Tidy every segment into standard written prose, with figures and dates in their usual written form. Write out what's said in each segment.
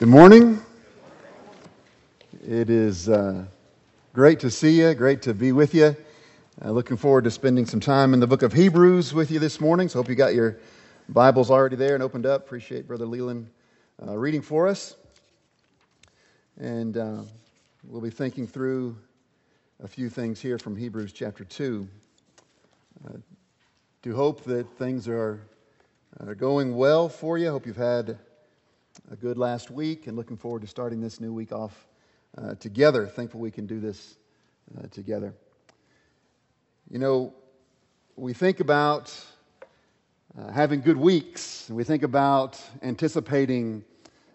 Good morning. It is great to see you, great to be with you. Looking forward to spending some time in the book of Hebrews with you this morning. So hope you got your Bibles already there and opened up. Appreciate Brother Leland reading for us. And we'll be thinking through a few things here from Hebrews chapter 2. Do hope that things are going well for you. Hope you've had a good last week and looking forward to starting this new week off together. Thankful we can do this together. You know, we think about having good weeks. We think about anticipating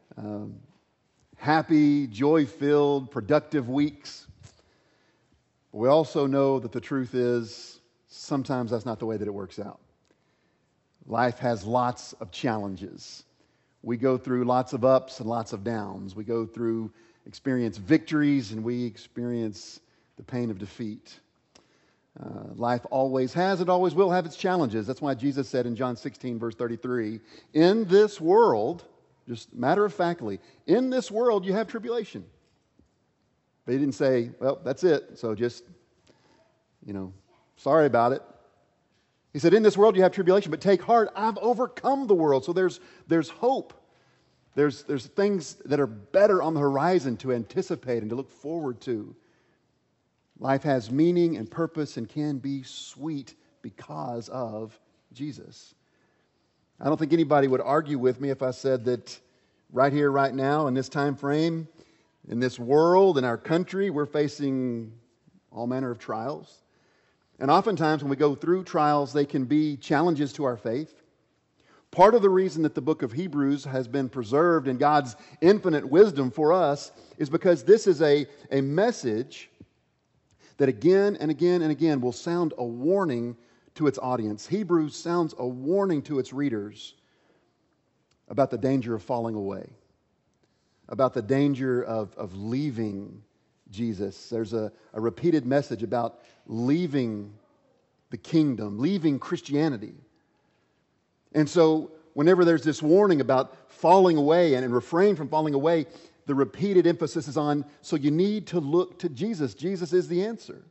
happy, joy-filled, productive weeks. But we also know that the truth is sometimes that's not the way that it works out. Life has lots of challenges. We go through lots of ups and lots of downs. We go through, experience victories, and we experience the pain of defeat. Life always has and always will have its challenges. That's why Jesus said in John 16, verse 33, in this world, just matter-of-factly, in this world you have tribulation. But he didn't say, well, that's it, so just, sorry about it. He said, in this world you have tribulation, but take heart, I've overcome the world. So there's hope. There's things that are better on the horizon to anticipate and to look forward to. Life has meaning and purpose and can be sweet because of Jesus. I don't think anybody would argue with me if I said that right here, right now, in this time frame, in this world, in our country, we're facing all manner of trials. And oftentimes when we go through trials, they can be challenges to our faith. Part of the reason that the book of Hebrews has been preserved in God's infinite wisdom for us is because this is a message that again and again and again will sound a warning to its audience. Hebrews sounds a warning to its readers about the danger of falling away, about the danger of leaving Jesus. There's a repeated message about leaving the kingdom, leaving Christianity. And so whenever there's this warning about falling away and refrain from falling away, the repeated emphasis is on, so you need to look to Jesus. Jesus is the answer.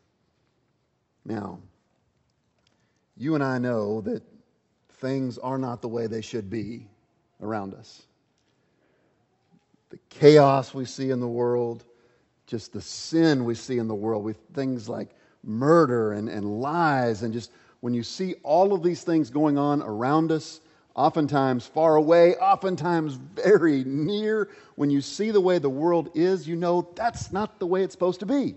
Now, you and I know that things are not the way they should be around us. The chaos we see in the world, just the sin we see in the world with things like murder and lies, and just when you see all of these things going on around us, oftentimes far away, oftentimes very near, when you see the way the world is, you know that's not the way it's supposed to be.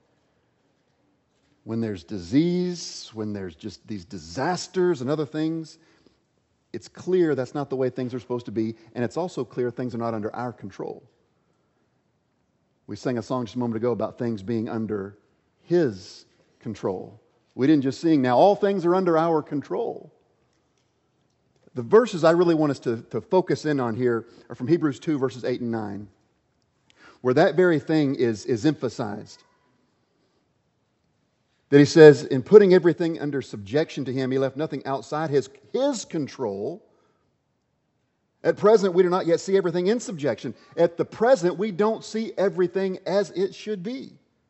When there's disease, when there's just these disasters and other things, it's clear that's not the way things are supposed to be, and it's also clear things are not under our control. We sang a song just a moment ago about things being under His control. We didn't just sing, now all things are under our control. The verses I really want us to focus in on here are from Hebrews 2, verses 8 and 9, where that very thing is emphasized. That he says, in putting everything under subjection to Him, He left nothing outside His control. At present, we do not yet see everything in subjection. At the present, we don't see everything as it should be.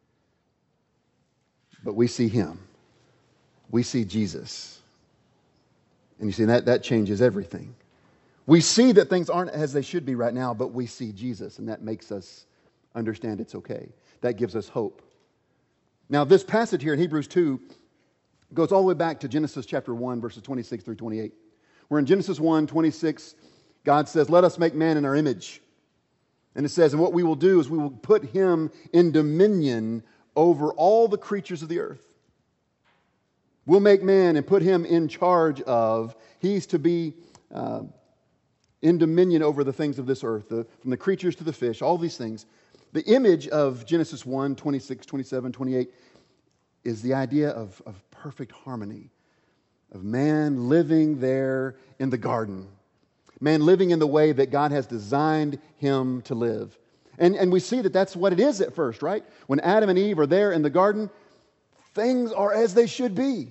But we see Him. We see Jesus. And you see, that changes everything. We see that things aren't as they should be right now, but we see Jesus, and that makes us understand it's okay. That gives us hope. Now, this passage here in Hebrews 2 goes all the way back to Genesis chapter 1, verses 26 through 28. Where in Genesis 1, 26, God says, let us make man in our image. And it says, and what we will do is we will put him in dominion over all the creatures of the earth. We'll make man and put him in charge of, he's to be in dominion over the things of this earth, from the creatures to the fish, all these things. The image of Genesis 1, 26, 27, 28 is the idea of perfect harmony, of man living there in the garden. Man living in the way that God has designed him to live. And we see that that's what it is at first, right? When Adam and Eve are there in the garden, things are as they should be.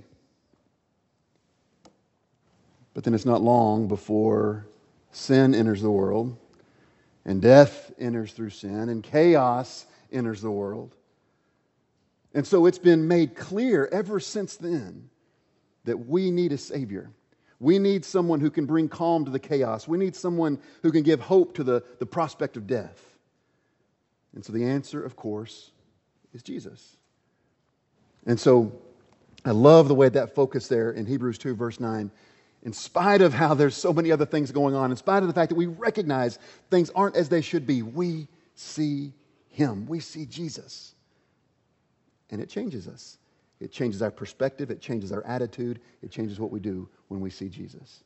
But then it's not long before sin enters the world And death enters through sin, and chaos enters the world. And so it's been made clear ever since then that we need a Savior. We need someone who can bring calm to the chaos. We need someone who can give hope to the prospect of death. And so the answer, of course, is Jesus. And so I love the way that focus there in Hebrews 2, verse 9. In spite of how there's so many other things going on, in spite of the fact that we recognize things aren't as they should be, we see Him. We see Jesus. And it changes us. It changes our perspective. It changes our attitude. It changes what we do when we see Jesus.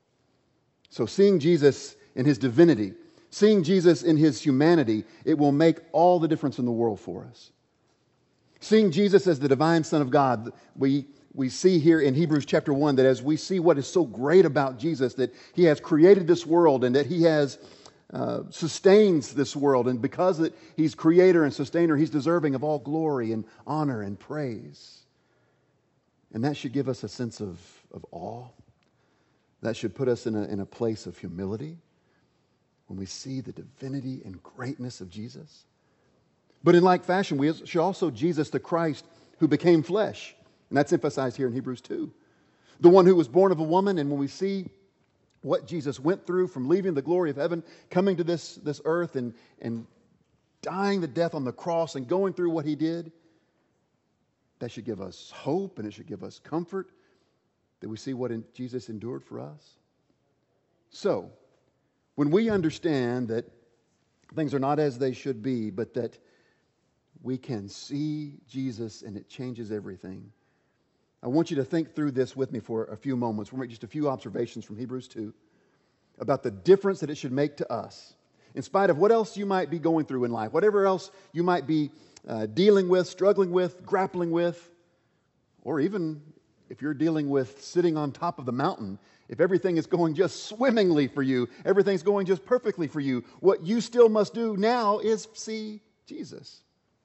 So seeing Jesus in His divinity, seeing Jesus in His humanity, it will make all the difference in the world for us. Seeing Jesus as the divine Son of God, we see here in Hebrews chapter 1 that as we see what is so great about Jesus, that He has created this world and that He has sustains this world. And because that He's creator and sustainer, He's deserving of all glory and honor and praise. And that should give us a sense of awe. That should put us in a place of humility when we see the divinity and greatness of Jesus. But in like fashion, we should also Jesus the Christ who became flesh. And that's emphasized here in Hebrews 2. The one who was born of a woman, and when we see what Jesus went through from leaving the glory of heaven, coming to this earth and dying the death on the cross and going through what He did, that should give us hope and it should give us comfort that we see what Jesus endured for us. So, when we understand that things are not as they should be, but that we can see Jesus and it changes everything, I want you to think through this with me for a few moments. We'll make just a few observations from Hebrews 2 about the difference that it should make to us. In spite of what else you might be going through in life, whatever else you might be dealing with, struggling with, grappling with, or even if you're dealing with sitting on top of the mountain, if everything is going just swimmingly for you, everything's going just perfectly for you, what you still must do now is see Jesus.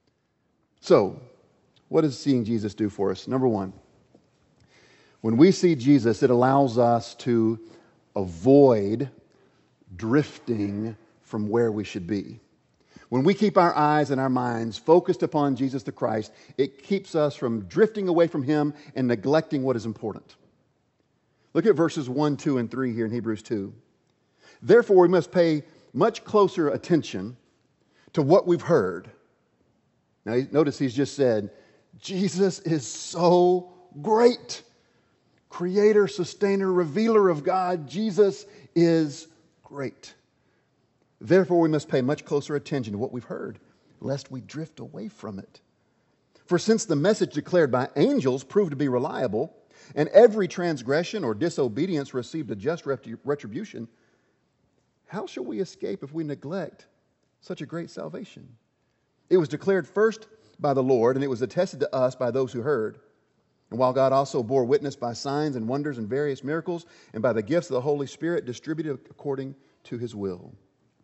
So, what does seeing Jesus do for us? Number one, when we see Jesus, it allows us to avoid drifting from where we should be. When we keep our eyes and our minds focused upon Jesus the Christ, it keeps us from drifting away from Him and neglecting what is important. Look at verses 1, 2, and 3 here in Hebrews 2. Therefore, we must pay much closer attention to what we've heard. Now, notice he's just said, Jesus is so great. Creator, sustainer, revealer of God, Jesus is great. Therefore, we must pay much closer attention to what we've heard, lest we drift away from it. For since the message declared by angels proved to be reliable, and every transgression or disobedience received a just retribution, how shall we escape if we neglect such a great salvation? It was declared first by the Lord, and it was attested to us by those who heard. And while God also bore witness by signs and wonders and various miracles, and by the gifts of the Holy Spirit distributed according to His will.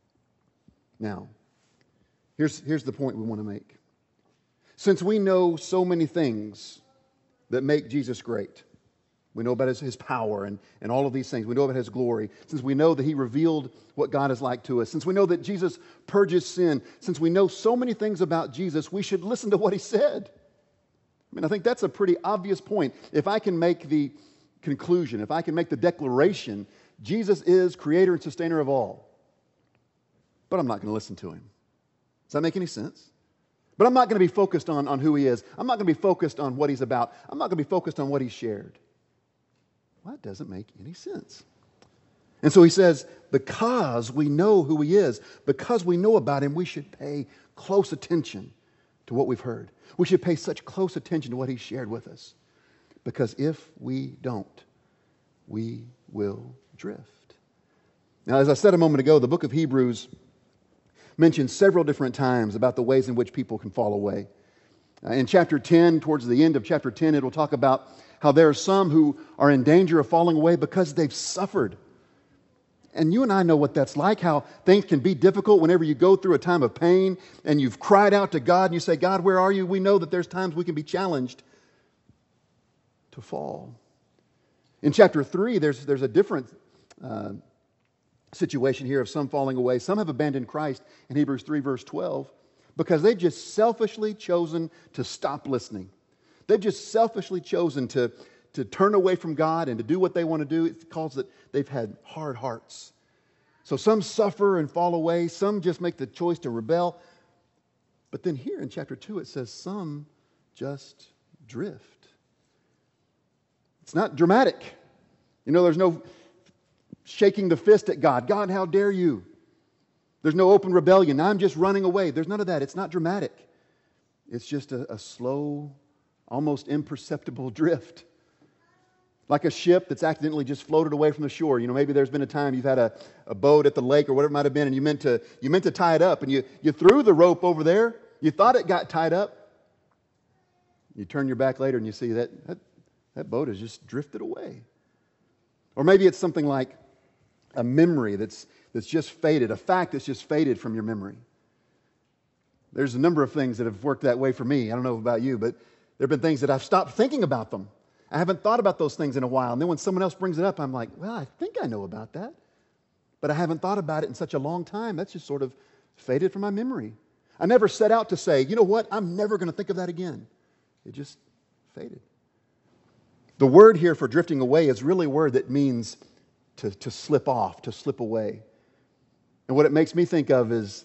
Now, here's the point we want to make. Since we know so many things that make Jesus great, we know about His power and all of these things. We know about His glory. Since we know that He revealed what God is like to us. Since we know that Jesus purges sin. Since we know so many things about Jesus, we should listen to what He said. I mean, I think that's a pretty obvious point. If I can make the conclusion, if I can make the declaration, Jesus is creator and sustainer of all. But I'm not going to listen to Him. Does that make any sense? But I'm not going to be focused on who He is. I'm not going to be focused on what He's about. I'm not going to be focused on what He shared. Well, that doesn't make any sense. And so he says, because we know who He is, because we know about Him, we should pay close attention to what we've heard. We should pay such close attention to what He shared with us. Because if we don't, we will drift. Now, as I said a moment ago, the book of Hebrews mentions several different times about the ways in which people can fall away. In chapter 10, towards the end of chapter 10, it will talk about how there are some who are in danger of falling away because they've suffered. And you and I know what that's like, how things can be difficult whenever you go through a time of pain and you've cried out to God and you say, God, where are you? We know that there's times we can be challenged to fall. In chapter 3, there's a different situation here of some falling away. Some have abandoned Christ in Hebrews 3, verse 12, because they've just selfishly chosen to stop listening. They've just selfishly chosen to turn away from God and to do what they want to do. It calls that they've had hard hearts. So some suffer and fall away. Some just make the choice to rebel. But then here in chapter 2, it says some just drift. It's not dramatic. You know, there's no shaking the fist at God. God, how dare you? There's no open rebellion. I'm just running away. There's none of that. It's not dramatic. It's just a slow, almost imperceptible drift. Like a ship that's accidentally just floated away from the shore. You know, maybe there's been a time you've had a boat at the lake or whatever it might have been, and you meant to tie it up, and you threw the rope over there. You thought it got tied up. You turn your back later and you see that boat has just drifted away. Or maybe it's something like a memory that's just faded, a fact that's just faded from your memory. There's a number of things that have worked that way for me. I don't know about you, but there have been things that I've stopped thinking about them. I haven't thought about those things in a while. And then when someone else brings it up, I'm like, well, I think I know about that. But I haven't thought about it in such a long time. That's just sort of faded from my memory. I never set out to say, you know what, I'm never going to think of that again. It just faded. The word here for drifting away is really a word that means to slip off, to slip away. And what it makes me think of is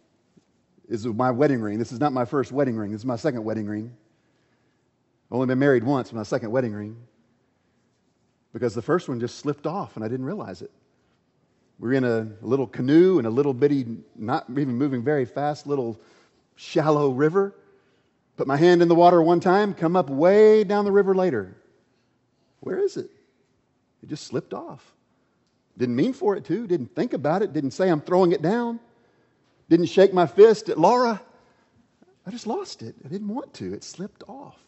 my wedding ring. This is not my first wedding ring. This is my second wedding ring. I've only been married once, my second wedding ring. Because the first one just slipped off and I didn't realize it. We were in a little canoe in a little bitty, not even moving very fast, little shallow river. Put my hand in the water one time, come up way down the river later. Where is it? It just slipped off. Didn't mean for it to. Didn't think about it. Didn't say I'm throwing it down. Didn't shake my fist at Laura. I just lost it. I didn't want to. It slipped off.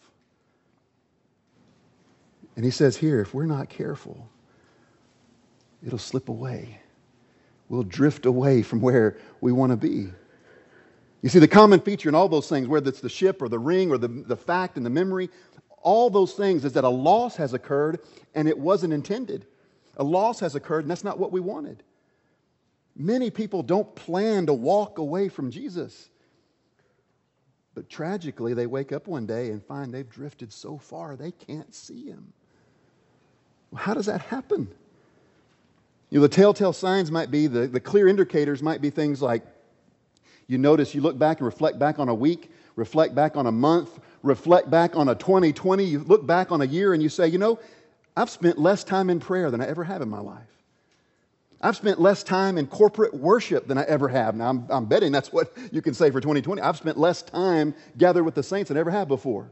And he says here, if we're not careful, it'll slip away. We'll drift away from where we want to be. You see, the common feature in all those things, whether it's the ship or the ring or the fact and the memory, all those things is that a loss has occurred and it wasn't intended. A loss has occurred and that's not what we wanted. Many people don't plan to walk away from Jesus. But tragically, they wake up one day and find they've drifted so far they can't see him. Well, how does that happen? You know, the telltale signs might be, the clear indicators might be things like you notice, you look back and reflect back on a week, reflect back on a month, reflect back on a 2020, you look back on a year and you say, you know, I've spent less time in prayer than I ever have in my life. I've spent less time in corporate worship than I ever have. Now, I'm betting that's what you can say for 2020. I've spent less time gathered with the saints than I ever have before.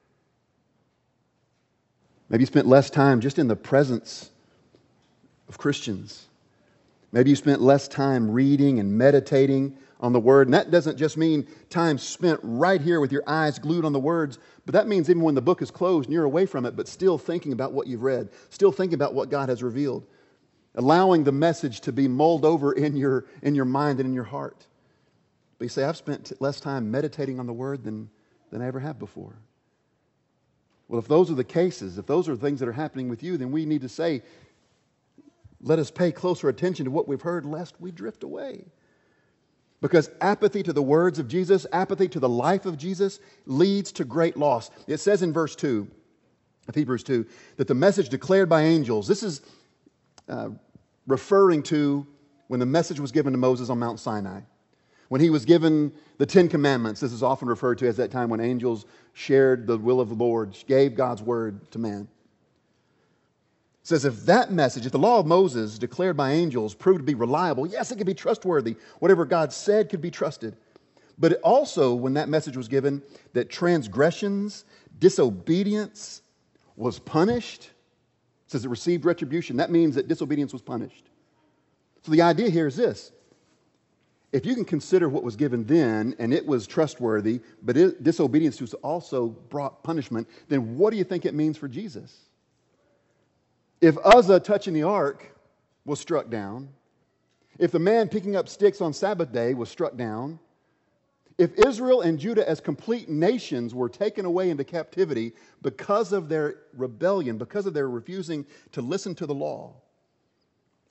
Maybe you spent less time just in the presence of Christians. Maybe you spent less time reading and meditating on the Word. And that doesn't just mean time spent right here with your eyes glued on the words, but that means even when the book is closed and you're away from it, but still thinking about what you've read, still thinking about what God has revealed, allowing the message to be mulled over in your mind and in your heart. But you say, I've spent less time meditating on the Word than I ever have before. Well, if those are the cases, if those are things that are happening with you, then we need to say, let us pay closer attention to what we've heard, lest we drift away. Because apathy to the words of Jesus, apathy to the life of Jesus, leads to great loss. It says in verse 2 of Hebrews 2 that the message declared by angels, this is referring to when the message was given to Moses on Mount Sinai. When he was given the Ten Commandments, this is often referred to as that time when angels shared the will of the Lord, gave God's word to man. It says if that message, if the law of Moses declared by angels proved to be reliable, yes, it could be trustworthy. Whatever God said could be trusted. But it also, when that message was given, that transgressions, disobedience was punished. It says it received retribution. That means that disobedience was punished. So the idea here is this. If you can consider what was given then, and it was trustworthy, but disobedience was also brought punishment, then what do you think it means for Jesus? If Uzzah touching the ark was struck down, if the man picking up sticks on Sabbath day was struck down, if Israel and Judah as complete nations were taken away into captivity because of their rebellion, because of their refusing to listen to the law,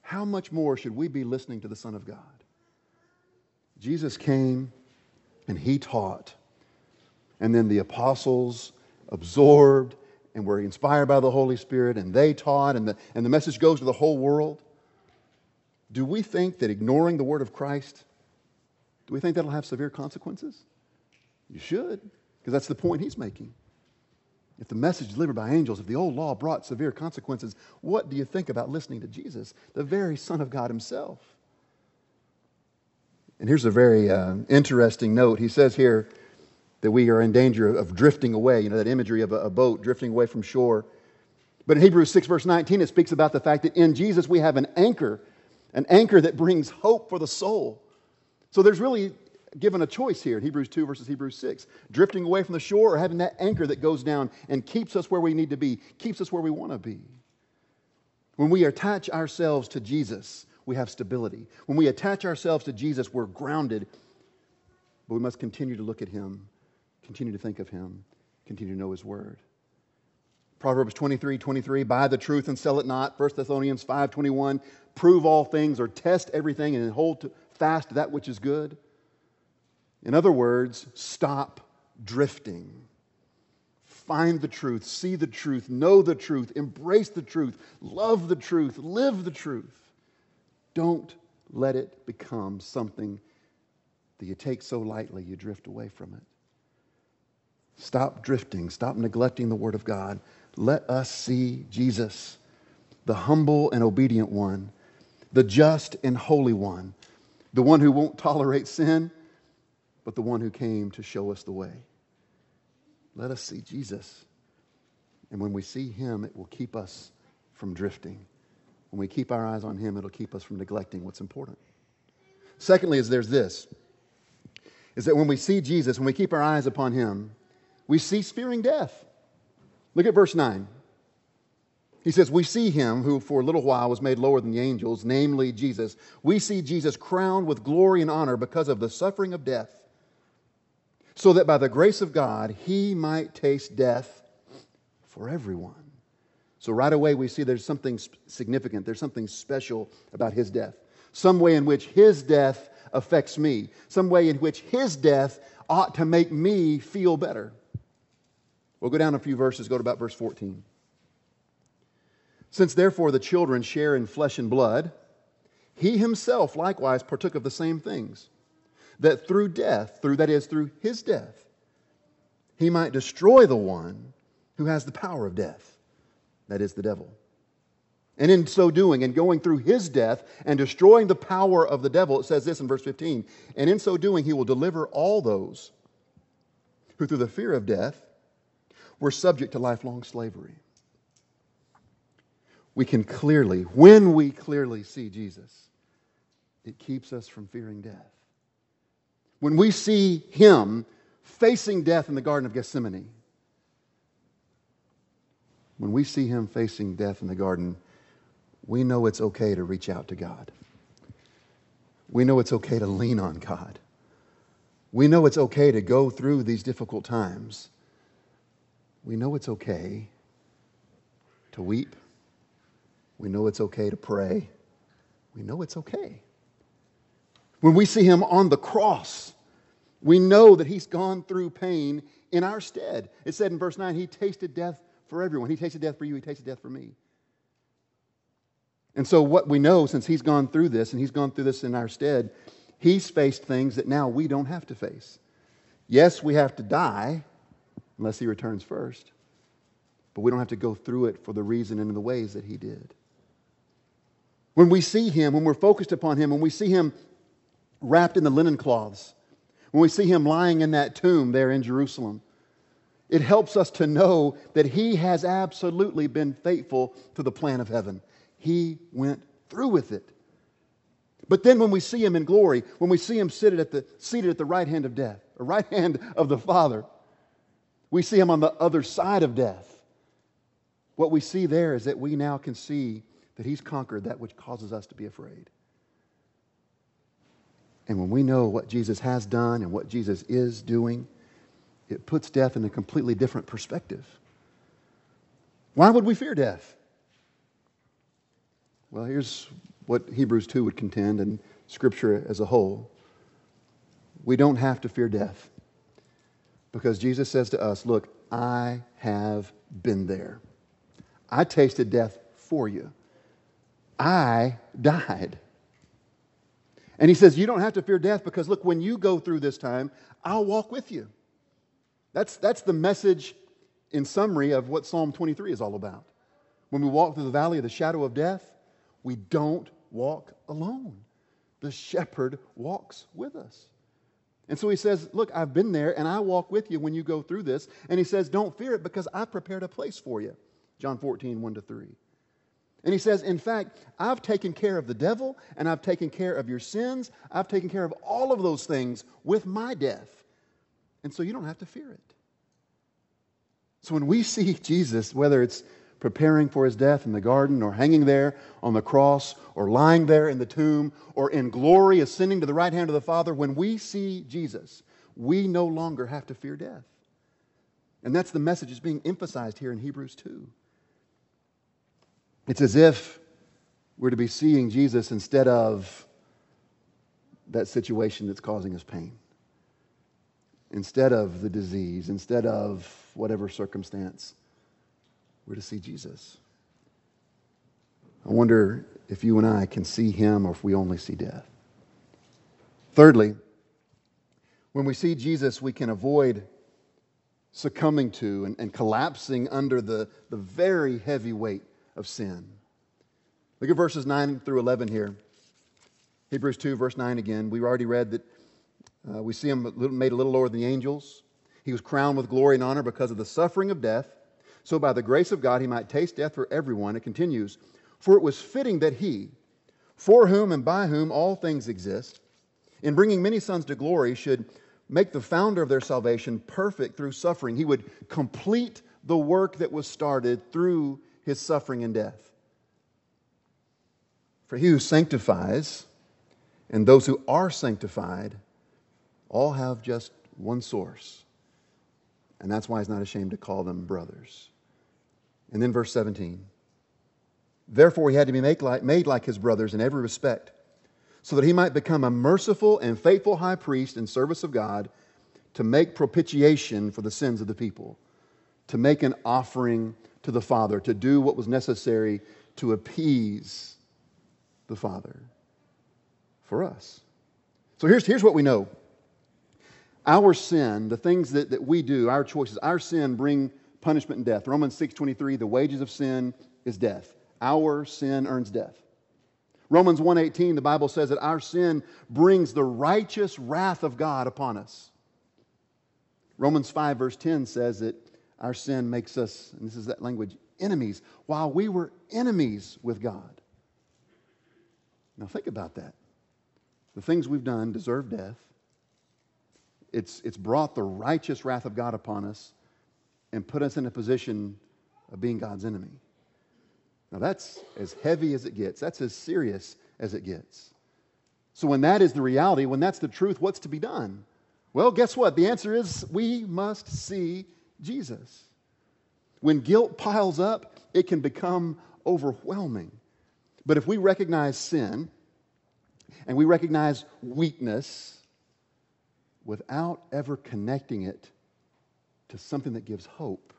how much more should we be listening to the Son of God? Jesus came and He taught. And then the apostles absorbed and were inspired by the Holy Spirit, and they taught, and the message goes to the whole world. Do we think that ignoring the Word of Christ, do we think that'll have severe consequences? You should, because that's the point He's making. If the message delivered by angels, if the old law brought severe consequences, what do you think about listening to Jesus, the very Son of God Himself? And here's a very interesting note. He says here that we are in danger of drifting away. You know, that imagery of a boat drifting away from shore. But in Hebrews 6, verse 19, it speaks about the fact that in Jesus we have an anchor that brings hope for the soul. So there's really given a choice here in Hebrews 2 versus Hebrews 6. Drifting away from the shore or having that anchor that goes down and keeps us where we need to be, keeps us where we want to be. When we attach ourselves to Jesus, we have stability. When we attach ourselves to Jesus, we're grounded. But we must continue to look at Him, continue to think of Him, continue to know His Word. Proverbs 23:23, buy the truth and sell it not. 1 Thessalonians 5:21, prove all things or test everything and hold fast to that which is good. In other words, stop drifting. Find the truth, see the truth, know the truth, embrace the truth, love the truth, live the truth. Don't let it become something that you take so lightly you drift away from it. Stop drifting, stop neglecting the Word of God. Let us see Jesus, the humble and obedient one, the just and holy one, the one who won't tolerate sin, but the one who came to show us the way. Let us see Jesus. And when we see Him, it will keep us from drifting. When we keep our eyes on Him, it'll keep us from neglecting what's important. Secondly, is that when we see Jesus, when we keep our eyes upon Him, we cease fearing death. Look at verse 9. He says, we see Him who for a little while was made lower than the angels, namely Jesus. We see Jesus crowned with glory and honor because of the suffering of death, so that by the grace of God He might taste death for everyone. So right away we see there's something significant, there's something special about His death. Some way in which His death affects me. Some way in which His death ought to make me feel better. We'll go down a few verses, go to about verse 14. Since therefore the children share in flesh and blood, He Himself likewise partook of the same things, that through death, through His death, He might destroy the one who has the power of death, that is the devil. And in so doing, and going through His death and destroying the power of the devil, it says this in verse 15, and in so doing He will deliver all those who through the fear of death were subject to lifelong slavery. When we clearly see Jesus, it keeps us from fearing death. When we see Him facing death in the Garden of Gethsemane, when we see Him facing death in the garden, we know it's okay to reach out to God. We know it's okay to lean on God. We know it's okay to go through these difficult times. We know it's okay to weep. We know it's okay to pray. We know it's okay. When we see Him on the cross, we know that He's gone through pain in our stead. It said in verse 9, He tasted death for everyone. He tasted death for you. He tasted death for me. And so what we know, since He's gone through this, and He's gone through this in our stead, He's faced things that now we don't have to face. Yes, we have to die, unless He returns first. But we don't have to go through it for the reason and in the ways that He did. When we see Him, when we're focused upon Him, when we see Him wrapped in the linen cloths, when we see Him lying in that tomb there in Jerusalem, it helps us to know that He has absolutely been faithful to the plan of heaven. He went through with it. But then when we see Him in glory, when we see Him seated at the right hand of death, or right hand of the Father, we see Him on the other side of death. What we see there is that we now can see that He's conquered that which causes us to be afraid. And when we know what Jesus has done and what Jesus is doing, it puts death in a completely different perspective. Why would we fear death? Well, here's what Hebrews 2 would contend and Scripture as a whole. We don't have to fear death because Jesus says to us, look, I have been there. I tasted death for you. I died. And he says, you don't have to fear death because, look, when you go through this time, I'll walk with you. That's the message in summary of what Psalm 23 is all about. When we walk through the valley of the shadow of death, we don't walk alone. The shepherd walks with us. And so he says, look, I've been there and I walk with you when you go through this. And he says, don't fear it because I've prepared a place for you. John 14, 1-3. And he says, in fact, I've taken care of the devil and I've taken care of your sins. I've taken care of all of those things with my death. And so you don't have to fear it. So when we see Jesus, whether it's preparing for his death in the garden or hanging there on the cross or lying there in the tomb or in glory ascending to the right hand of the Father, when we see Jesus, we no longer have to fear death. And that's the message that's being emphasized here in Hebrews 2. It's as if we're to be seeing Jesus instead of that situation that's causing us pain. Instead of the disease, instead of whatever circumstance, we're to see Jesus. I wonder if you and I can see him or if we only see death. Thirdly, when we see Jesus, we can avoid succumbing to and collapsing under the very heavy weight of sin. Look at verses 9 through 11 here. Hebrews 2, verse 9 again. We already read that we see him made a little lower than the angels. He was crowned with glory and honor because of the suffering of death. So by the grace of God, he might taste death for everyone. It continues, for it was fitting that he, for whom and by whom all things exist, in bringing many sons to glory, should make the founder of their salvation perfect through suffering. He would complete the work that was started through his suffering and death. For he who sanctifies and those who are sanctified all have just one source. And that's why he's not ashamed to call them brothers. And then verse 17. Therefore he had to be made like his brothers in every respect, so that he might become a merciful and faithful high priest in service of God to make propitiation for the sins of the people, to make an offering to the Father, to do what was necessary to appease the Father for us. So here's what we know. Our sin, the things that we do, our choices, our sin bring punishment and death. Romans 6:23, the wages of sin is death. Our sin earns death. Romans 1:18, the Bible says that our sin brings the righteous wrath of God upon us. Romans 5 verse 10 says that our sin makes us, and this is that language, enemies, while we were enemies with God. Now think about that. The things we've done deserve death. It's brought the righteous wrath of God upon us and put us in a position of being God's enemy. Now that's as heavy as it gets. That's as serious as it gets. So when that is the reality, when that's the truth, what's to be done? Well, guess what? The answer is we must see Jesus. When guilt piles up, it can become overwhelming. But if we recognize sin and we recognize weakness without ever connecting it to something that gives hope,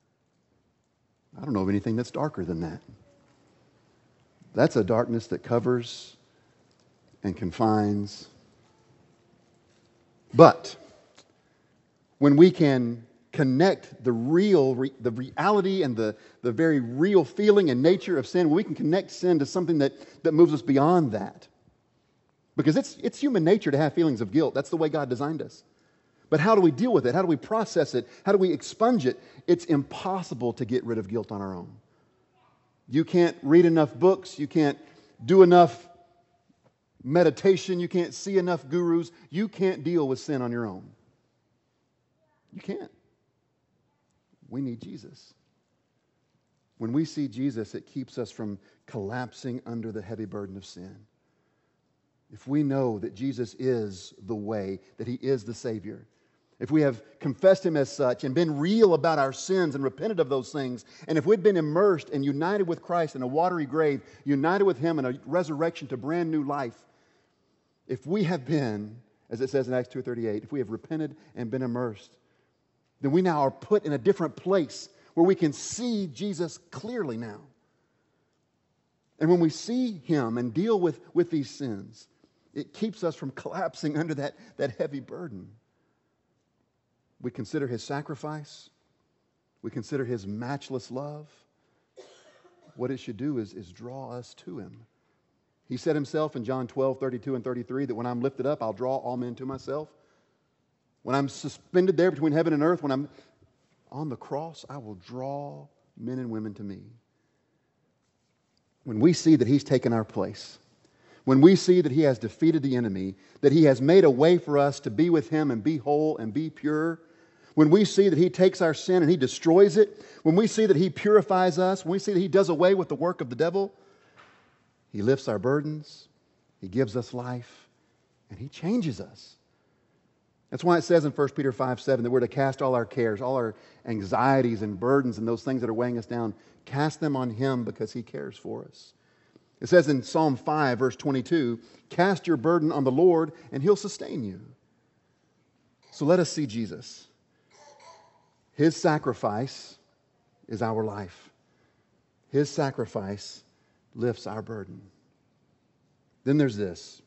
I don't know of anything that's darker than that. That's a darkness that covers and confines. But when we can connect the reality and the very real feeling and nature of sin, when we can connect sin to something that moves us beyond that. Because it's human nature to have feelings of guilt. That's the way God designed us. But how do we deal with it? How do we process it? How do we expunge it? It's impossible to get rid of guilt on our own. You can't read enough books. You can't do enough meditation. You can't see enough gurus. You can't deal with sin on your own. You can't. We need Jesus. When we see Jesus, it keeps us from collapsing under the heavy burden of sin. If we know that Jesus is the way, that he is the Savior, if we have confessed Him as such and been real about our sins and repented of those things, and if we'd been immersed and united with Christ in a watery grave, united with Him in a resurrection to brand new life, if we have been, as it says in Acts 2:38, if we have repented and been immersed, then we now are put in a different place where we can see Jesus clearly now. And when we see Him and deal with these sins, it keeps us from collapsing under that heavy burden. We consider His sacrifice. We consider His matchless love. What it should do is draw us to Him. He said Himself in John 12:32 and 33 that when I'm lifted up, I'll draw all men to myself. When I'm suspended there between heaven and earth, when I'm on the cross, I will draw men and women to me. When we see that He's taken our place, when we see that He has defeated the enemy, that He has made a way for us to be with Him and be whole and be pure, when we see that He takes our sin and He destroys it, when we see that He purifies us, when we see that He does away with the work of the devil, He lifts our burdens, He gives us life, and He changes us. That's why it says in 1 Peter 5:7 that we're to cast all our cares, all our anxieties and burdens and those things that are weighing us down, cast them on Him because He cares for us. It says in Psalm 5, verse 22, cast your burden on the Lord and He'll sustain you. So let us see Jesus. His sacrifice is our life. His sacrifice lifts our burden. Then there's this.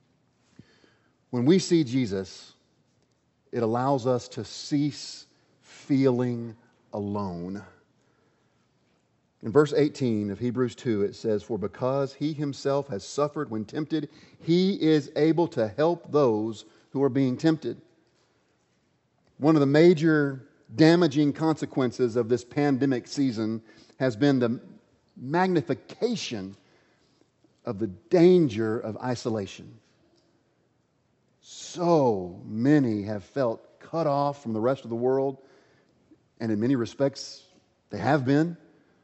When we see Jesus, it allows us to cease feeling alone. In verse 18 of Hebrews 2, it says, for because He Himself has suffered when tempted, He is able to help those who are being tempted. One of the major damaging consequences of this pandemic season has been the magnification of the danger of isolation. So many have felt cut off from the rest of the world, and in many respects, they have been.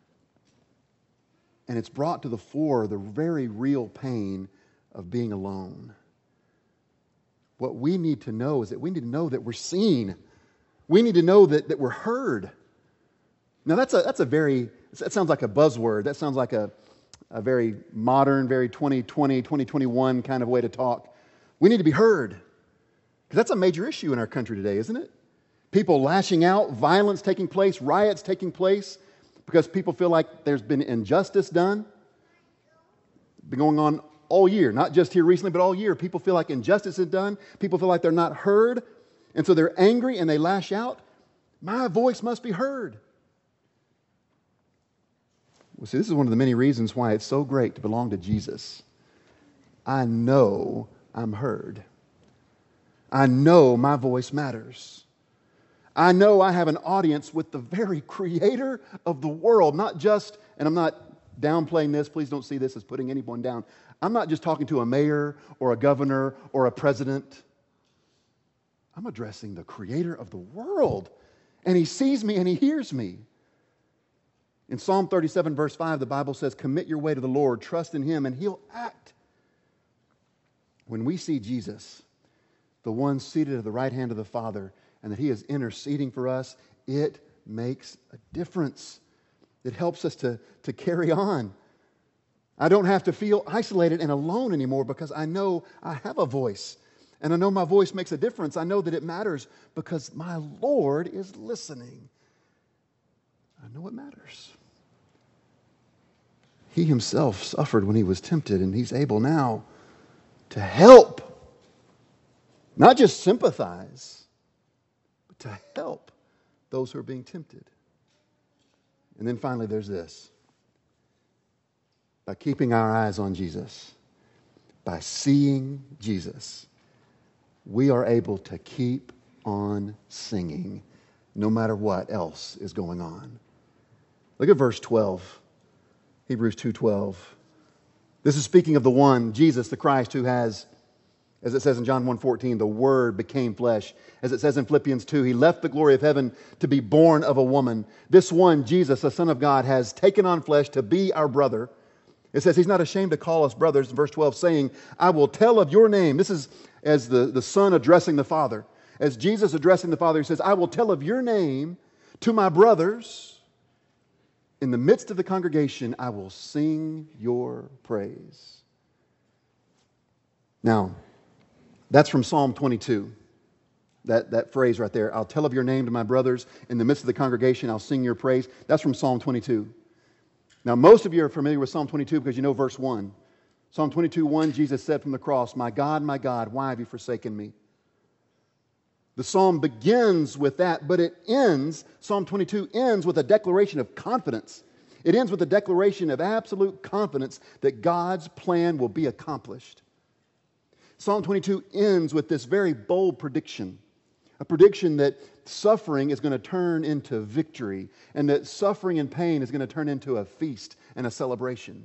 And it's brought to the fore the very real pain of being alone. What we need to know is that we need to know that we're seen. We need to know that we're heard. Now that sounds like a buzzword. That sounds like a very modern, very 2020, 2021 kind of way to talk. We need to be heard. Because that's a major issue in our country today, isn't it? People lashing out, violence taking place, riots taking place, because people feel like there's been injustice done. It's been going on all year, not just here recently, but all year. People feel like injustice is done. People feel like they're not heard. And so they're angry and they lash out. My voice must be heard. Well, see, this is one of the many reasons why it's so great to belong to Jesus. I know I'm heard. I know my voice matters. I know I have an audience with the very creator of the world, not just, and I'm not downplaying this, please don't see this as putting anyone down. I'm not just talking to a mayor or a governor or a president. I'm addressing the creator of the world, and He sees me and He hears me. In Psalm 37, verse 5, the Bible says, commit your way to the Lord, trust in Him, and He'll act. When we see Jesus, the one seated at the right hand of the Father, and that He is interceding for us, it makes a difference. It helps us to carry on. I don't have to feel isolated and alone anymore because I know I have a voice. And I know my voice makes a difference. I know that it matters because my Lord is listening. I know it matters. He Himself suffered when He was tempted, and He's able now to help. Not just sympathize, but to help those who are being tempted. And then finally, there's this. By keeping our eyes on Jesus, by seeing Jesus, we are able to keep on singing no matter what else is going on. Look at verse 12, Hebrews 2:12. This is speaking of the one, Jesus the Christ, who has, as it says in John 1:14, the Word became flesh. As it says in Philippians 2, He left the glory of heaven to be born of a woman. This one, Jesus, the Son of God, has taken on flesh to be our brother. It says He's not ashamed to call us brothers, in verse 12, saying, I will tell of your name. This is as the Son addressing the Father. As Jesus addressing the Father, he says, I will tell of your name to my brothers. In the midst of the congregation, I will sing your praise. Now, that's from Psalm 22. That phrase right there, I'll tell of your name to my brothers. In the midst of the congregation, I'll sing your praise. That's from Psalm 22. Now, most of you are familiar with Psalm 22 because you know verse 1. Psalm 22:1, Jesus said from the cross, my God, why have you forsaken me? The psalm begins with that, but it ends, Psalm 22 ends with a declaration of confidence. It ends with a declaration of absolute confidence that God's plan will be accomplished. Psalm 22 ends with this very bold prediction, a prediction that suffering is going to turn into victory and that suffering and pain is going to turn into a feast and a celebration.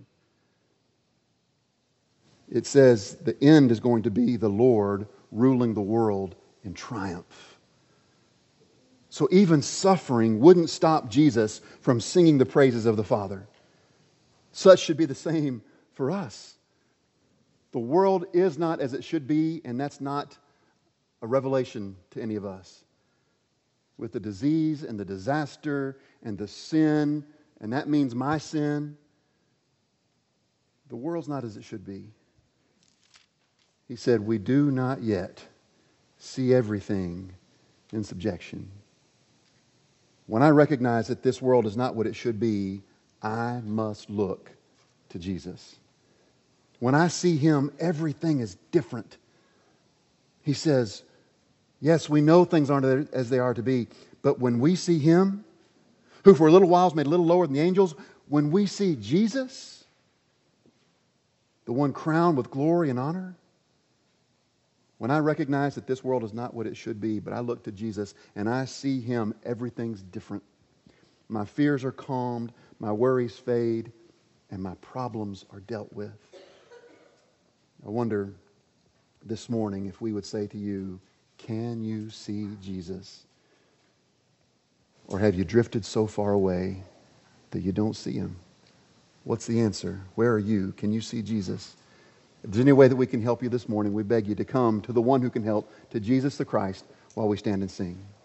It says the end is going to be the Lord ruling the world in triumph. So even suffering wouldn't stop Jesus from singing the praises of the Father. Such should be the same for us. The world is not as it should be, and that's not a revelation to any of us. With the disease and the disaster and the sin, and that means my sin, the world's not as it should be. He said, we do not yet see everything in subjection. When I recognize that this world is not what it should be, I must look to Jesus. When I see Him, everything is different. He says, yes, we know things aren't as they are to be, but when we see Him, who for a little while is made a little lower than the angels, when we see Jesus, the one crowned with glory and honor, when I recognize that this world is not what it should be, but I look to Jesus and I see Him, everything's different. My fears are calmed, my worries fade, and my problems are dealt with. I wonder this morning if we would say to you, can you see Jesus? Or have you drifted so far away that you don't see Him? What's the answer? Where are you? Can you see Jesus? If there's any way that we can help you this morning, we beg you to come to the one who can help, to Jesus the Christ, while we stand and sing.